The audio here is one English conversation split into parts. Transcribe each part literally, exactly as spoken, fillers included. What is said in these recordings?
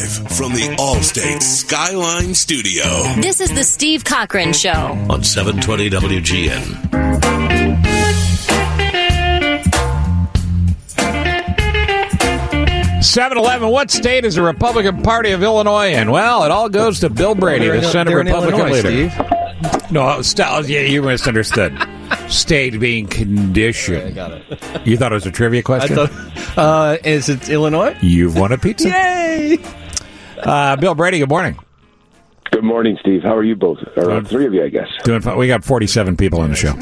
from the Allstate Skyline Studio. This is the Steve Cochran Show on seven twenty W G N. seven eleven, what state is the Republican Party of Illinois in? Well, it all goes to Bill Brady, the Senate Republican Illinois, leader. Steve. No, st- yeah, you misunderstood. State being conditioned. I got it. You thought it was a trivia question? I thought, uh, is it Illinois? You've won a pizza. Yay! Uh, Bill Brady, good morning. Good morning, Steve. How are you both? Or uh, three of you, I guess. Doing fine. We got forty-seven people on the show.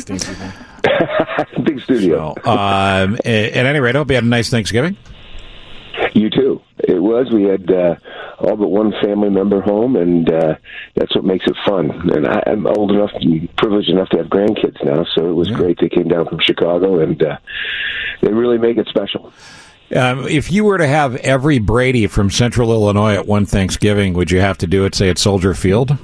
Big studio. So, um, at any rate, I hope you had a nice Thanksgiving. You too. It was. We had uh, all but one family member home, and uh, that's what makes it fun. And I, I'm old enough and privileged enough to have grandkids now, so it was yeah. great. They came down from Chicago, and uh, they really make it special. Um, if you were to have every Brady from Central Illinois at one Thanksgiving, would you have to do it, say, at Soldier Field?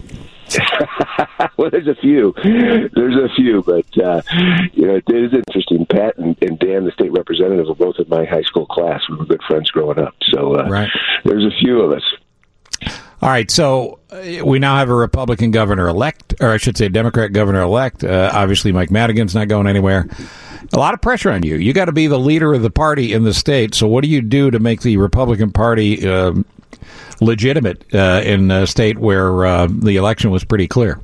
Well, there's a few. There's a few, but, uh, you know, it is interesting. Pat and, and Dan, the state representative, were both in my high school class. We were good friends growing up. So uh, right. There's a few of us. All right, so uh, we now have a Republican governor-elect, or I should say Democrat governor-elect. Uh, obviously, Mike Madigan's not going anywhere. A lot of pressure on you. You got to be the leader of the party in the state. So what do you do to make the Republican Party uh, legitimate uh, in a state where uh, the election was pretty clear?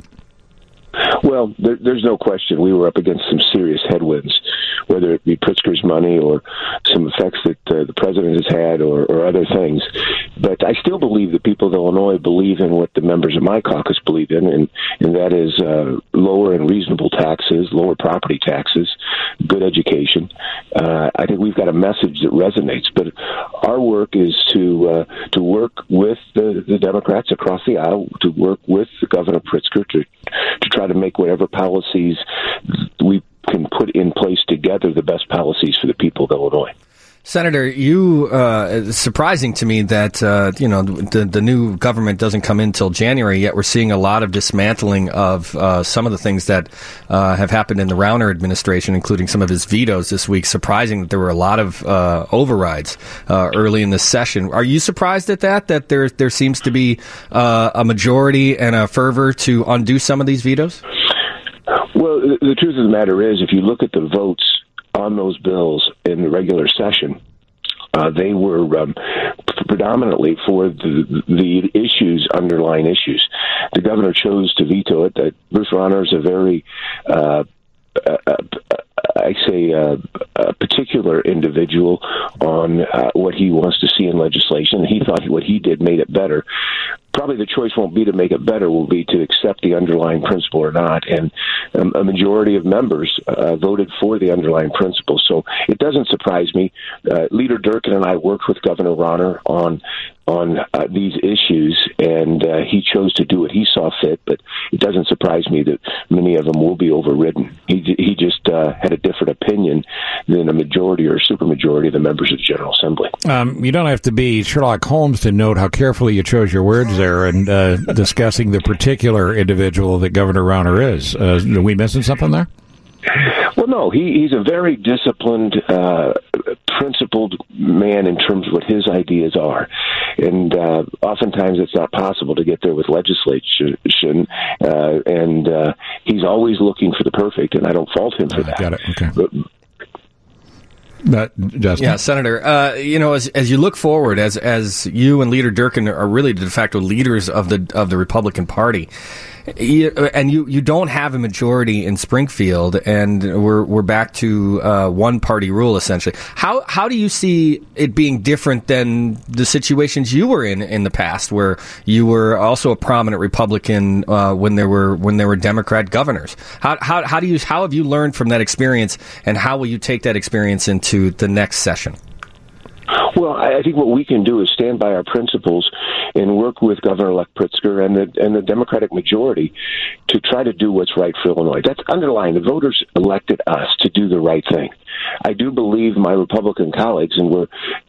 Well, there, there's no question we were up against some serious headwinds, whether it be Pritzker's money or some effects that uh, the president has had or, or other things. But I still believe the people of Illinois believe in what the members of my caucus believe in, and, and that is uh, lower and reasonable taxes, lower property taxes, good education. Uh, I think we've got a message that resonates. But our work is to uh, to work with the, the Democrats across the aisle, to work with Governor Pritzker to to try to make whatever policies we can put in place together the best policies for the people of Illinois. Senator, you uh, it's surprising to me that uh, you know the the new government doesn't come in till January. Yet we're seeing a lot of dismantling of uh, some of the things that uh, have happened in the Rauner administration, including some of his vetoes this week. Surprising that there were a lot of uh, overrides uh, early in the session. Are you surprised at that? That there there seems to be uh, a majority and a fervor to undo some of these vetoes? Well, the, the truth of the matter is, if you look at the votes on those bills in the regular session, uh, they were um, predominantly for the, the issues, underlying issues. The governor chose to veto it. That Bruce Rauner is a very, uh, uh, uh, I say, uh, a particular individual on uh, what he wants to see in legislation. He thought what he did made it better. Probably the choice won't be to make it better, will be to accept the underlying principle or not. And um, a majority of members uh, voted for the underlying principle. So it doesn't surprise me. Uh, Leader Durkin and I worked with Governor Rauner on on uh, these issues, and uh, he chose to do what he saw fit, but it doesn't surprise me that many of them will be overridden. He, he just uh, had a different opinion than a majority or supermajority of the members of the General Assembly. Um, you don't have to be Sherlock Holmes to note how carefully you chose your words there and uh, discussing the particular individual that Governor Rauner is. Uh, are we missing something there? Well, no, he, he's a very disciplined, uh, principled man in terms of what his ideas are. And uh, oftentimes it's not possible to get there with legislation. Uh, and uh, he's always looking for the perfect, and I don't fault him for that. Got it. Okay. But, But, Justin? Yeah, Senator, uh, you know, as as you look forward, as as you and Leader Durkin are really the de facto leaders of the of the Republican Party, you, and you, you don't have a majority in Springfield, and we're we're back to uh, one party rule essentially. How how do you see it being different than the situations you were in in the past, where you were also a prominent Republican uh, when there were when there were Democrat governors? How how how do you how have you learned from that experience, and how will you take that experience into the next session? Well, I think what we can do is stand by our principles and work with Governor-elect Pritzker and the and the Democratic majority to try to do what's right for Illinois. That's underlying. The voters elected us to do the right thing. I do believe my Republican colleagues, and we're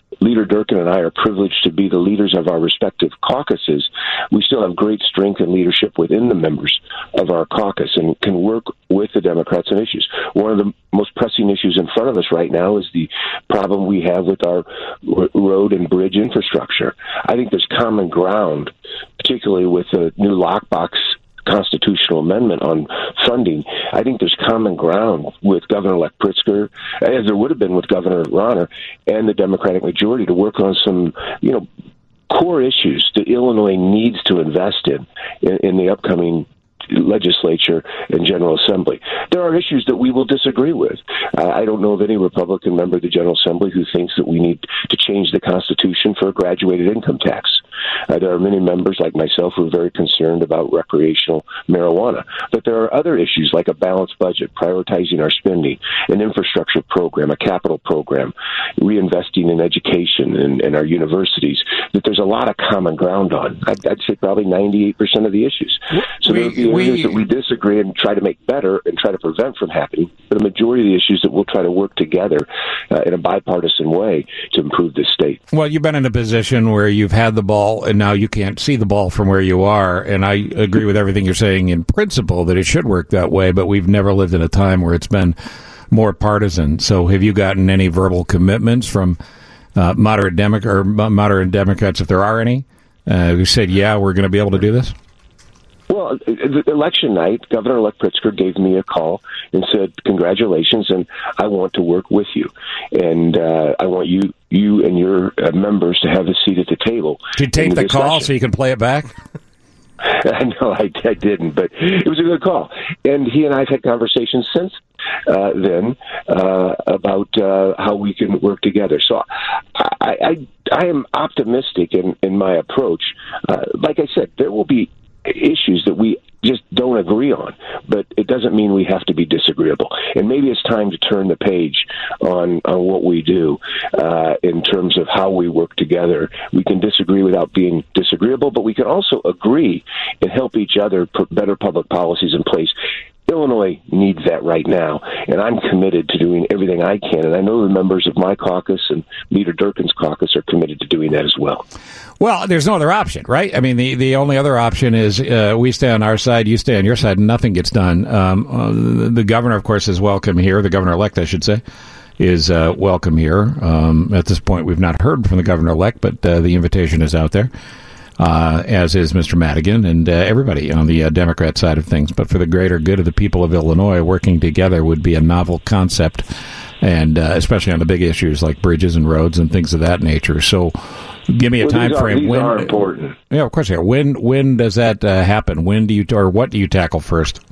Leader Durkin and I are privileged to be the leaders of our respective caucuses, we still have great strength and leadership within the members of our caucus and can work with the Democrats on issues. One of the most pressing issues in front of us right now is the problem we have with our road and bridge infrastructure. I think there's common ground, particularly with the new lockbox constitutional amendment on funding. I think there's common ground with Governor-elect Pritzker, as there would have been with Governor Rauner and the Democratic majority, to work on some, you know, core issues that Illinois needs to invest in in, in the upcoming legislature and General Assembly. There are issues that we will disagree with. Uh, I don't know of any Republican member of the General Assembly who thinks that we need to change the Constitution for a graduated income tax. Uh, there are many members like myself who are very concerned about recreational marijuana. But there are other issues like a balanced budget, prioritizing our spending, an infrastructure program, a capital program, reinvesting in education and, and our universities, that there's a lot of common ground on. I'd, I'd say probably ninety-eight percent of the issues. So we, there'll be areas we, that we disagree and try to make better and try to prevent from happening, but a majority of the issues that we'll try to work together uh, in a bipartisan way to improve this state. Well, you've been in a position where you've had the ball and now you can't see the ball from where you are, and I agree with everything you're saying in principle that it should work that way, but we've never lived in a time where it's been more partisan. So have you gotten any verbal commitments from uh, moderate Demo- or moderate Democrats, if there are any, uh, who said, yeah, we're going to be able to do this? Well, the election night, Governor-elect Pritzker gave me a call and said, congratulations, and I want to work with you. And uh, I want you you and your uh, members to have a seat at the table. Did you tape the call so you can play it back? No, I, I didn't, but it was a good call. And he and I have had conversations since uh, then uh, about uh, how we can work together. So I, I, I am optimistic in, in my approach. Uh, like I said, there will be issues that we just don't agree on, but it doesn't mean we have to be disagreeable. And maybe it's time to turn the page on, on what we do uh, in terms of how we work together. We can disagree without being disagreeable, but we can also agree and help each other put better public policies in place. Illinois needs that right now, and I'm committed to doing everything I can, and I know the members of my caucus and Leader Durkin's caucus are committed to doing that as well. Well, there's no other option, right? I mean, the, the only other option is uh, we stay on our side, you stay on your side, and nothing gets done. Um, uh, the, the governor, of course, is welcome here. The governor-elect, I should say, is uh, welcome here. Um, at this point, we've not heard from the governor-elect, but uh, the invitation is out there. Uh, as is Mister Madigan and uh, everybody on the uh, Democrat side of things. But for the greater good of the people of Illinois, working together would be a novel concept, and uh, especially on the big issues like bridges and roads and things of that nature. So give me a well, time these frame. Are, these when, are important. Yeah, of course they are. When, when does that uh, happen? When do you, or what do you tackle first?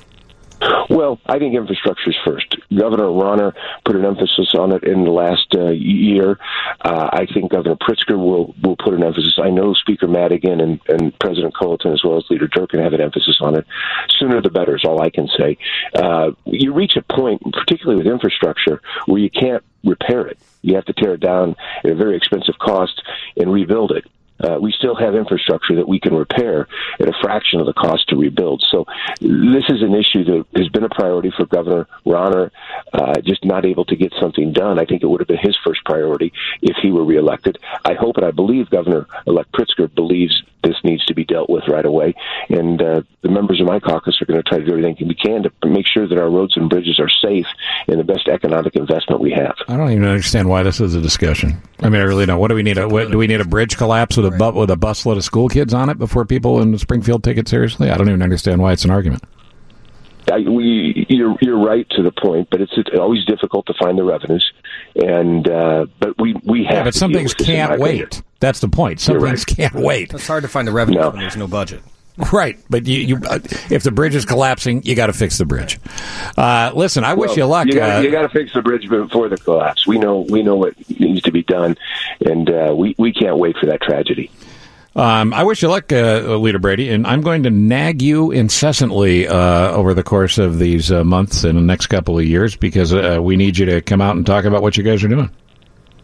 Well, I think infrastructure is first. Governor Rauner put an emphasis on it in the last uh, year. Uh, I think Governor Pritzker will, will put an emphasis. I know Speaker Madigan and, and President Colleton, as well as Leader Durkin, have an emphasis on it. Sooner the better is all I can say. Uh, you reach a point, particularly with infrastructure, where you can't repair it. You have to tear it down at a very expensive cost and rebuild it. Uh, we still have infrastructure that we can repair at a fraction of the cost to rebuild. So this is an issue that has been a priority for Governor Rauner, uh, just not able to get something done. I think it would have been his first priority if he were reelected. I hope and I believe Governor-elect Pritzker believes this needs to be dealt with right away. And uh, the members of my caucus are going to try to do everything we can to make sure that our roads and bridges are safe and the best economic investment we have. I don't even understand why this is a discussion. I mean, I really don't. What do we need? A, what, do we need a bridge collapse with a bu- with a busload of school kids on it before people in Springfield take it seriously? I don't even understand why it's an argument. I, we, you're, you're right to the point, but it's, it's always difficult to find the revenues, and uh, but we we have. Yeah, but to some things can't wait. Opinion. That's the point. Some you're things right. can't wait. It's hard to find the revenue no. when there's no budget. Right, but you, you uh, if the bridge is collapsing, you got to fix the bridge. Uh, listen, I well, wish you luck. You got uh, to fix the bridge before the collapse. We know we know what needs to be done, and uh, we we can't wait for that tragedy. Um, I wish you luck, uh, Leader Brady, and I'm going to nag you incessantly uh, over the course of these uh, months and the next couple of years because uh, we need you to come out and talk about what you guys are doing.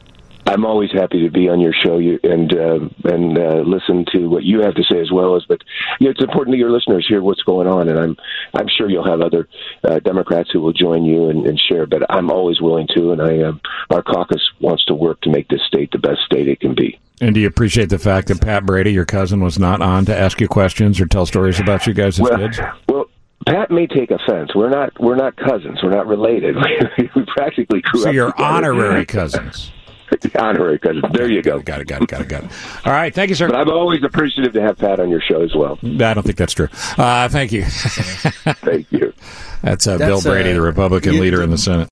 I'm always happy to be on your show you, and uh, and uh, listen to what you have to say as well as. But you know, it's important that your listeners hear what's going on, and I'm I'm sure you'll have other uh, Democrats who will join you and, and share. But I'm always willing to, and I um, our caucus wants to work to make this state the best state it can be. And do you appreciate the fact that Pat Brady, your cousin, was not on to ask you questions or tell stories about you guys as well, kids? Well, Pat may take offense. We're not we're not cousins. We're not related. we practically grew so up you're together. honorary cousins. Honorary cousins. There you go. Got it, got it, got it, got it. All right, thank you, sir. But I'm always appreciative to have Pat on your show as well. I don't think that's true. Uh, thank you. Thank you. That's, uh, That's Bill Brady, uh, the Republican you, leader in the Senate.